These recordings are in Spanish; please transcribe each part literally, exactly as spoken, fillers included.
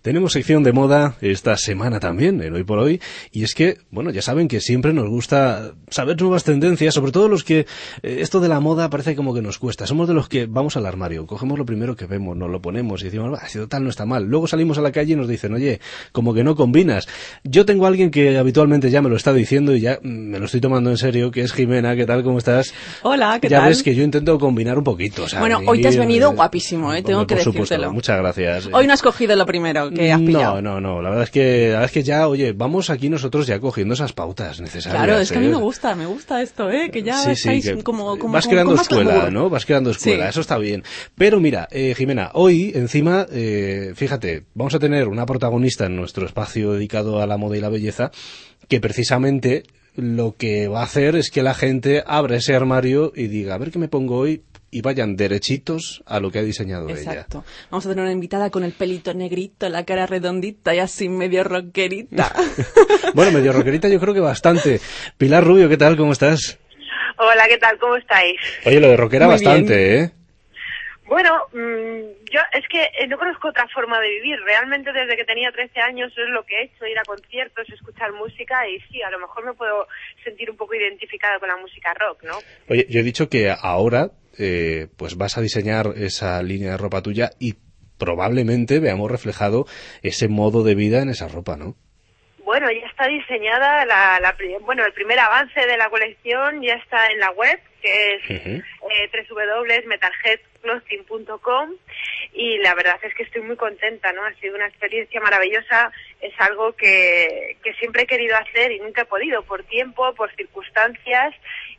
Tenemos sección de moda esta semana también, en Hoy por Hoy, y es que, bueno, ya saben que siempre nos gusta saber nuevas tendencias, sobre todo los que eh, esto de la moda parece como que nos cuesta. Somos de los que vamos al armario, cogemos lo primero que vemos, nos lo ponemos y decimos, va, si total no está mal. Luego salimos a la calle y nos dicen, oye, como que no combinas. Yo tengo a alguien que habitualmente ya me lo está diciendo y ya me lo estoy tomando en serio, que es Jimena. ¿Qué tal? ¿Cómo estás? Hola, ¿qué ya tal? Ya ves que yo intento combinar un poquito. O sea, bueno, hoy te has venido eh, guapísimo, ¿eh? Tengo hombre, que por decírtelo. Supuesto, muchas gracias. Hoy no has cogido lo primero que has pillado. No, no, no. La verdad es que, la verdad es que ya, oye, vamos aquí nosotros ya cogiendo esas pautas necesarias. Claro, es que ¿eh? a mí me gusta, me gusta esto, ¿eh? Que ya sí, estáis sí, que como, como... Vas como, creando como escuela, glamour. ¿no? Vas creando escuela, sí. Eso está bien. Pero mira, eh, Jimena, hoy, encima, eh, fíjate, vamos a tener una protagonista en nuestro espacio dedicado a la moda y la belleza, que precisamente lo que va a hacer es que la gente abra ese armario y diga, a ver qué me pongo hoy, y vayan derechitos a lo que ha diseñado Exacto. ella. Exacto. Vamos a tener una invitada con el pelito negrito, la cara redondita y así medio rockerita. Bueno, medio rockerita yo creo que bastante. Pilar Rubio, ¿qué tal? ¿Cómo estás? Hola, ¿qué tal? ¿Cómo estáis? Oye, lo de rockera Muy bastante, bien. ¿eh? Bueno, mmm, yo es que no conozco otra forma de vivir. Realmente desde que tenía trece años es lo que he hecho, ir a conciertos, escuchar música y sí, a lo mejor me puedo sentir un poco identificada con la música rock, ¿no? Oye, yo he dicho que ahora eh, pues vas a diseñar esa línea de ropa tuya y probablemente veamos reflejado ese modo de vida en esa ropa, ¿no? Bueno, ya está diseñada, la, la, bueno, el primer avance de la colección ya está en la web, que es uh-huh. eh, doble u doble u doble u punto metalhead clothing punto com, y la verdad es que estoy muy contenta, ¿no? Ha sido una experiencia maravillosa, es algo que, que siempre he querido hacer y nunca he podido, por tiempo, por circunstancias,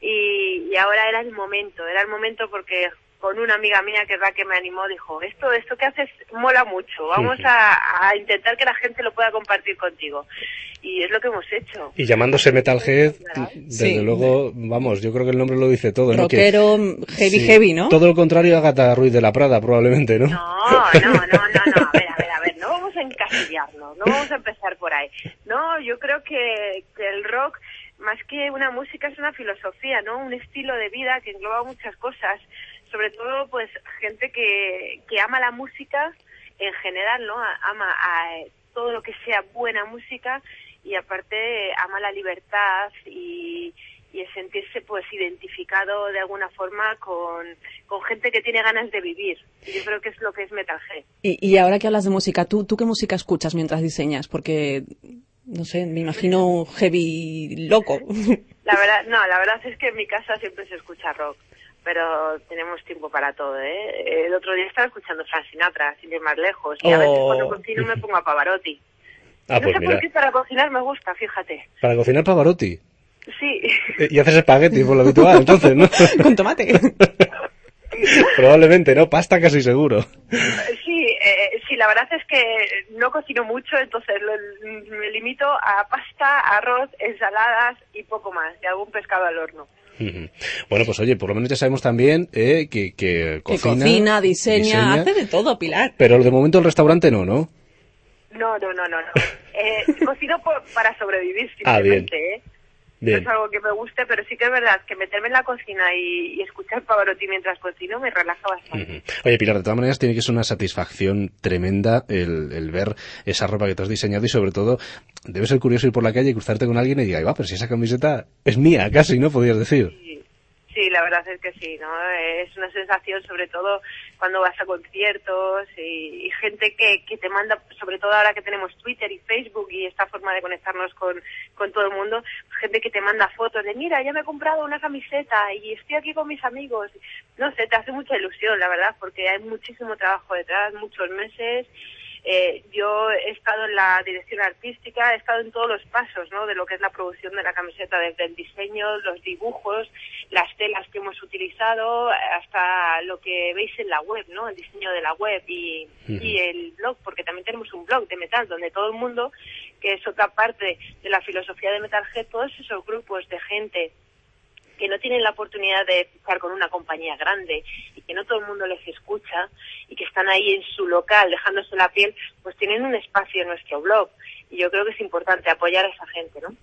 y, y ahora era el momento, era el momento porque con una amiga mía que es la que me animó, dijo, esto esto que haces mola mucho, vamos a, a intentar que la gente lo pueda compartir contigo. Y es lo que hemos hecho. Y llamándose Metalhead, desde sí. luego, vamos, yo creo que el nombre lo dice todo, ¿no? Rockero, que, heavy, sí, heavy, ¿no? Todo lo contrario a Agatha Ruiz de la Prada, probablemente, ¿no? No, no, no, no, no, a ver, a ver, a ver, no vamos a encasillarnos, no vamos a empezar por ahí. No, yo creo que, que el rock, más que una música, es una filosofía, ¿no? Un estilo de vida que engloba muchas cosas. Sobre todo, pues, gente que, que ama la música en general, ¿no? Ama a todo lo que sea buena música y aparte ama la libertad y, y el sentirse, pues, identificado de alguna forma con, con gente que tiene ganas de vivir. Y yo creo que es lo que es Metalhead. Y, y ahora que hablas de música, ¿tú, ¿tú qué música escuchas mientras diseñas? Porque, no sé, me imagino un heavy loco. La verdad, no, la verdad es que en mi casa siempre se escucha rock. Pero tenemos tiempo para todo, ¿eh? El otro día estaba escuchando Frank Sinatra, sin ir más lejos, y oh. a veces cuando cocino me pongo a Pavarotti. Ah, no pues sé mira. por qué para cocinar me gusta, fíjate. ¿Para cocinar Pavarotti? Sí. Y haces espagueti, por lo habitual, entonces, ¿no? Con tomate. Probablemente, ¿no? Pasta casi seguro. Sí, eh, sí, la verdad es que no cocino mucho, entonces lo, me limito a pasta, arroz, ensaladas y poco más, y algún pescado al horno. Bueno, pues oye, por lo menos ya sabemos también eh, que, que cocina, que cocina diseña, diseña, hace de todo, Pilar. Pero de momento el restaurante no, ¿no? No, no, no, no. no. Eh, cocino por, para sobrevivir simplemente, ah, bien. ¿eh? Bien. No es algo que me guste, pero sí que es verdad que meterme en la cocina y, y escuchar Pavarotti mientras cocino me relaja bastante. Uh-huh. Oye, Pilar, de todas maneras tiene que ser una satisfacción tremenda el, el ver esa ropa que te has diseñado y sobre todo debe ser curioso ir por la calle y cruzarte con alguien y diga, va, pero si esa camiseta es mía, casi, ¿no? Podrías decir. Sí. Sí, la verdad es que sí, ¿no? Es una sensación, sobre todo cuando vas a conciertos y, y gente que, que te manda, sobre todo ahora que tenemos Twitter y Facebook y esta forma de conectarnos con, con todo el mundo, gente que te manda fotos de, mira, ya me he comprado una camiseta y estoy aquí con mis amigos. No sé, te hace mucha ilusión, la verdad, porque hay muchísimo trabajo detrás, muchos meses. Eh, yo he estado en la dirección artística, he estado en todos los pasos, ¿no? De lo que es la producción de la camiseta, desde el diseño, los dibujos, las telas que hemos utilizado, hasta lo que veis en la web, ¿no? El diseño de la web y, uh-huh. y el blog, porque también tenemos un blog de metal donde todo el mundo, que es otra parte de la filosofía de Metalhead, todos esos grupos de gente que no tienen la oportunidad de fichar con una compañía grande y que no todo el mundo les escucha y que están ahí en su local dejándose la piel, pues tienen un espacio en nuestro blog. Y yo creo que es importante apoyar a esa gente, ¿no?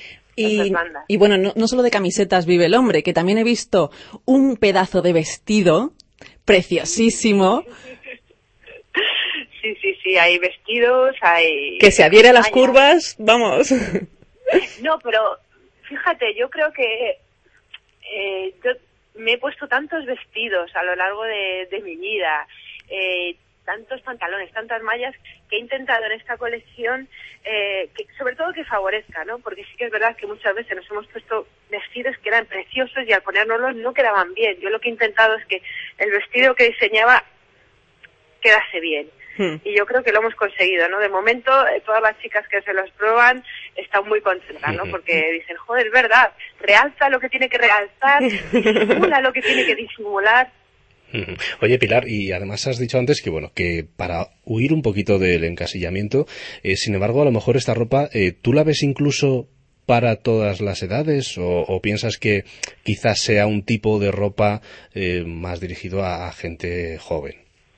Y, y bueno, no, no solo de camisetas vive el hombre, que también he visto un pedazo de vestido preciosísimo. Sí, sí, sí, hay vestidos, hay... Que se adhiere a las curvas, vamos. No, pero fíjate, yo creo que eh, yo me he puesto tantos vestidos a lo largo de, de mi vida, eh, tantos pantalones, tantas mallas, que he intentado en esta colección, eh, que, sobre todo que favorezca, ¿no? Porque sí que es verdad que muchas veces nos hemos puesto vestidos que eran preciosos y al ponérnoslos no quedaban bien. Yo lo que he intentado es que el vestido que diseñaba quedase bien. Hmm. Y yo creo que lo hemos conseguido, ¿no? De momento, eh, todas las chicas que se los prueban están muy contentas, ¿no? Porque dicen, joder, es verdad, realza lo que tiene que realzar, disimula lo que tiene que disimular. Oye, Pilar, y además has dicho antes que, bueno, que para huir un poquito del encasillamiento, eh, sin embargo, a lo mejor esta ropa, eh, ¿tú la ves incluso para todas las edades o, o piensas que quizás sea un tipo de ropa eh, más dirigido a, a gente joven?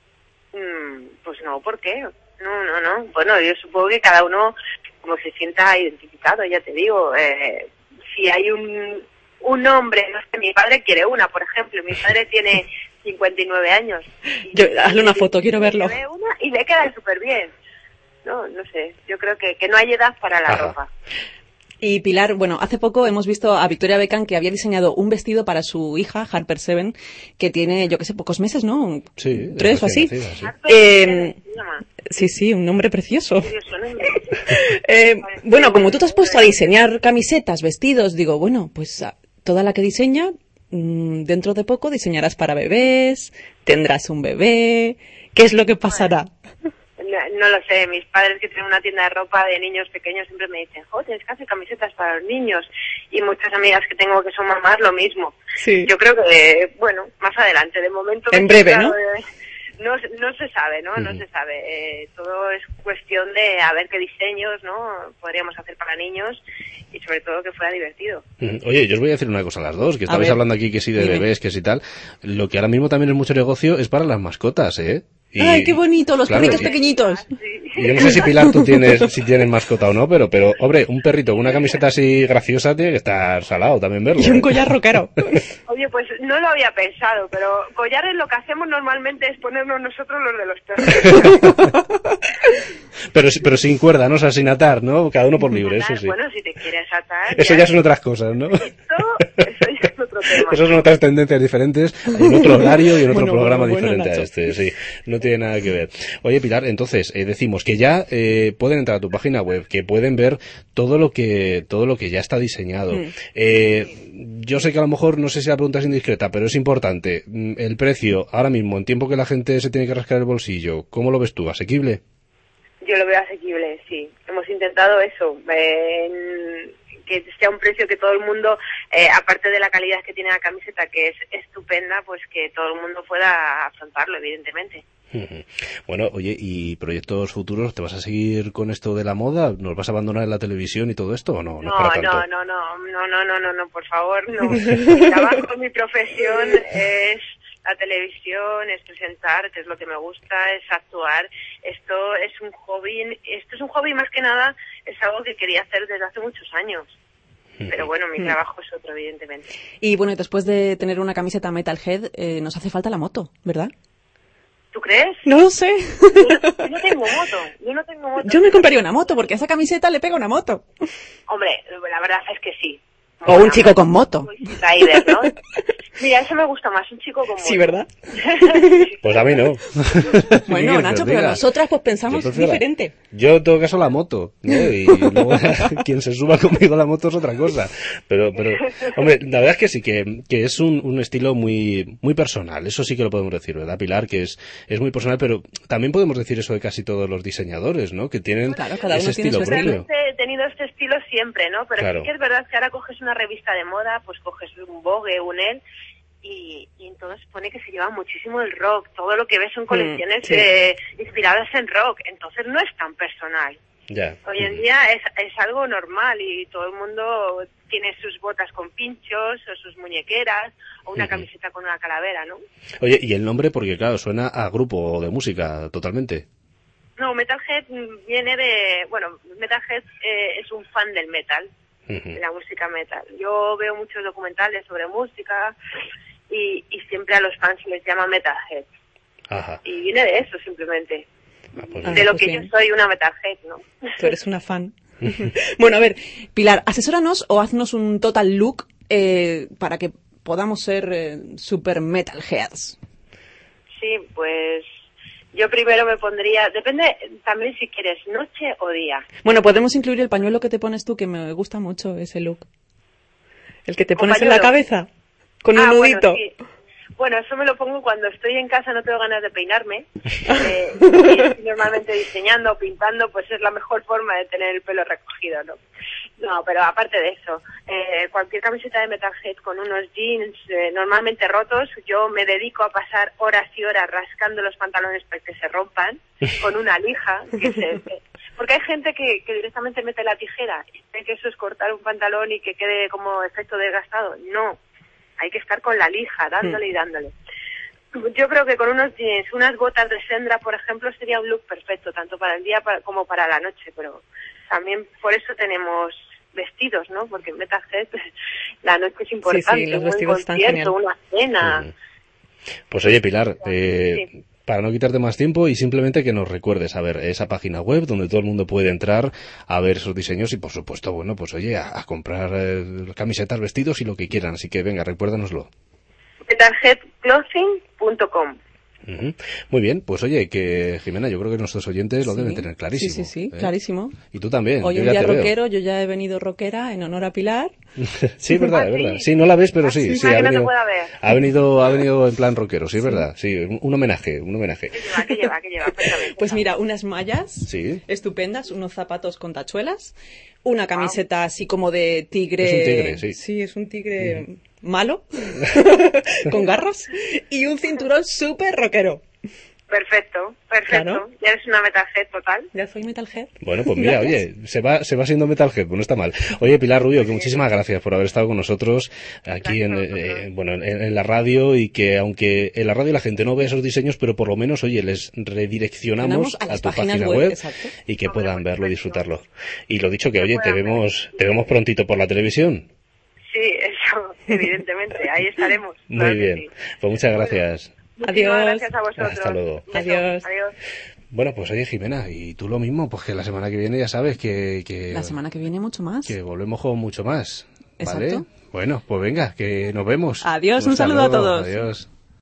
Pues no, ¿por qué? No, no, no. Bueno, yo supongo que cada uno como se sienta identificado, ya te digo. Eh, si hay un, un hombre, no sé, mi padre quiere una, por ejemplo. Mi padre tiene cincuenta y nueve años. Y yo, hazle una foto, quiero verlo. Una y le queda súper bien. No, no sé. Yo creo que, que no hay edad para la Ajá. ropa. Y Pilar, bueno, hace poco hemos visto a Victoria Beckham que había diseñado un vestido para su hija, Harper Seven, que tiene, yo qué sé, pocos meses, ¿no? Sí. Tres o así. Nacida, sí. Eh, sí, sí, un nombre precioso. eh, bueno, como tú te has puesto a diseñar camisetas, vestidos, digo, bueno, pues toda la que diseña, dentro de poco diseñarás para bebés, tendrás un bebé, ¿qué es lo que pasará? No, no lo sé, mis padres que tienen una tienda de ropa de niños pequeños siempre me dicen, joder, tienes que hacer camisetas para los niños, y muchas amigas que tengo que son mamás lo mismo. Sí. Yo creo que, bueno, más adelante, de momento... En breve, ¿no? De, no, no se sabe, ¿no? Uh-huh. No se sabe. Eh, todo es cuestión de a ver qué diseños, ¿no? Podríamos hacer para niños y sobre todo que fuera divertido. Uh-huh. Oye, yo os voy a decir una cosa a las dos, que estabais hablando aquí que sí de Dime. bebés, que sí tal. Lo que ahora mismo también es mucho negocio es para las mascotas, ¿eh? Y, ¡ay, qué bonito! Los claro, perritos y, pequeñitos. Y yo no sé si, Pilar, tú tienes, si tienes mascota o no, pero, pero, hombre, un perrito con una camiseta así graciosa tiene que estar salado también verlo. Y un collar rockero. Oye, pues no lo había pensado, pero collares lo que hacemos normalmente es ponernos nosotros los de los perros. pero, pero sin cuerda, ¿no? O sea, sin atar, ¿no? Cada uno por libre, atar, eso sí. Bueno, si te quieres atar... Eso ya, ya son otras cosas, ¿no? Esto, eso ya es otro tema. Esas son otras tendencias diferentes, hay en otro horario y en otro bueno, programa bueno, diferente bueno, a este, sí. No tiene nada que ver. Oye, Pilar, entonces, eh, decimos que ya eh, pueden entrar a tu página web, que pueden ver todo lo que todo lo que ya está diseñado. Mm. Eh, yo sé que a lo mejor, no sé si la pregunta es indiscreta, pero es importante. El precio, ahora mismo, en tiempo que la gente se tiene que rascar el bolsillo, ¿cómo lo ves tú? ¿Asequible? Yo lo veo asequible, sí. Hemos intentado eso, eh, que sea un precio que todo el mundo, eh, aparte de la calidad que tiene la camiseta, que es estupenda, pues que todo el mundo pueda afrontarlo, evidentemente. Bueno, oye, ¿y proyectos futuros? ¿Te vas a seguir con esto de la moda? ¿Nos vas a abandonar en la televisión y todo esto o no? No, no, no, no, no, no, no, no, no, no, por favor, no. Mi trabajo, mi profesión es la televisión, es presentar, que es lo que me gusta, es actuar. Esto es un hobby, esto es un hobby más que nada, es algo que quería hacer desde hace muchos años. Pero bueno, mi trabajo es otro, evidentemente. Y bueno, después de tener una camiseta Metalhead, eh, nos hace falta la moto, ¿verdad? ¿Tú crees? No lo sé. Yo no, yo no tengo moto. Yo no tengo moto. Yo me compraría una moto porque a esa camiseta le pega una moto. Hombre, la verdad es que sí. O un chico con moto. Rider, ¿no? Mira, eso me gusta más, un chico con moto. Sí, ¿verdad? Pues a mí no. Bueno, Nacho, pero nosotras pues pensamos diferente. Yo en todo caso la moto, ¿no? Y luego quien se suba conmigo a la moto es otra cosa. Pero, pero, hombre, la verdad es que sí, que, que es un, un estilo muy, muy personal. Eso sí que lo podemos decir, ¿verdad, Pilar? Que es, es muy personal, pero también podemos decir eso de casi todos los diseñadores, ¿no? Que tienen claro, cada uno ese tiene estilo su propio. Realmente he tenido este estilo siempre, ¿no? Pero claro. Sí que es verdad que ahora coges una revista de moda, pues coges un Vogue, un Elle, y, y entonces pone que se lleva muchísimo el rock. Todo lo que ves son colecciones mm, sí. eh, inspiradas en rock, entonces no es tan personal. Ya. Hoy en día es, es algo normal y todo el mundo tiene sus botas con pinchos o sus muñequeras o una uh-huh. camiseta con una calavera, ¿no? Oye, ¿y el nombre? Porque claro, suena a grupo de música totalmente. No, Metalhead viene de... Bueno, Metalhead eh, es un fan del metal, uh-huh. de la música metal. Yo veo muchos documentales sobre música y, y siempre a los fans les llama Metalhead. Ajá. Y viene de eso simplemente. ah, pues de lo pues que bien. Yo soy una metalhead, ¿no? Tú eres una fan. Bueno, a ver, Pilar, asesóranos o haznos un total look eh, para que podamos ser eh, super metalheads. Sí, pues yo primero me pondría, depende también si quieres noche o día. Bueno, podemos incluir el pañuelo que te pones tú, que me gusta mucho ese look. El que te pones en la cabeza, con un ah, nudito. Bueno, sí. Bueno, eso me lo pongo cuando estoy en casa, no tengo ganas de peinarme. Eh, y estoy normalmente diseñando o pintando, pues es la mejor forma de tener el pelo recogido, ¿no? No, pero aparte de eso, eh, cualquier camiseta de metalhead con unos jeans eh, normalmente rotos, yo me dedico a pasar horas y horas rascando los pantalones para que se rompan con una lija. Que se, porque hay gente que, que directamente mete la tijera y cree que eso es cortar un pantalón y que quede como efecto desgastado. No. Hay que estar con la lija, dándole y dándole. Yo creo que con unos jeans, unas botas de Sendra, por ejemplo, sería un look perfecto, tanto para el día como para la noche, pero también por eso tenemos vestidos, ¿no? Porque en metalhead la noche es importante, sí, sí, los un vestidos buen concierto, están una cena. Sí. Pues oye, Pilar, eh, sí. para no quitarte más tiempo y simplemente que nos recuerdes a ver esa página web donde todo el mundo puede entrar a ver esos diseños y por supuesto, bueno, pues oye, a, a comprar eh, camisetas, vestidos y lo que quieran, así que venga, recuérdanoslo. metalhead clothing punto com. Uh-huh. Muy bien, pues oye, que Jimena, yo creo que nuestros oyentes sí. lo deben tener clarísimo. Sí, sí, sí, ¿eh? clarísimo. Y tú también. Hoy yo un ya día te rockero, veo. yo ya he venido rockera en honor a Pilar. Sí, es verdad, es verdad. Sí, no la ves, pero sí. sí, sí ha, venido, no te ver. ha venido, ha venido en plan rockero, sí, es sí. verdad. Sí, un, un homenaje, un homenaje. ¿Qué lleva, qué lleva, qué lleva? Pues mira, unas mallas sí. estupendas, unos zapatos con tachuelas, una camiseta wow. así como de tigre. Es un tigre, sí. Sí, es un tigre mm. malo, con garras, y un cinturón súper rockero. Perfecto, perfecto. Claro. Ya eres una metalhead total. Ya soy metalhead. Bueno, pues mira, oye, se va se va siendo metalhead, pues no está mal. Oye, Pilar Rubio, que muchísimas gracias por haber estado con nosotros aquí en, eh, bueno, en, en la radio y que aunque en la radio la gente no ve esos diseños, pero por lo menos, oye, les redireccionamos a, a tu página web, web y que puedan verlo y disfrutarlo. Y lo dicho que, oye, te vemos, te vemos prontito por la televisión. Sí, eso, evidentemente, ahí estaremos. Muy claro bien, sí. Pues muchas gracias. Adiós. Gracias a vosotros. Hasta luego. Adiós. Adiós. Bueno, pues oye, Jimena, y tú lo mismo, pues que la semana que viene ya sabes que... que la semana que viene mucho más. Que volvemos con mucho más, ¿vale? Exacto. Bueno, pues venga, que nos vemos. Adiós, un, un saludo, saludo a todos. Adiós.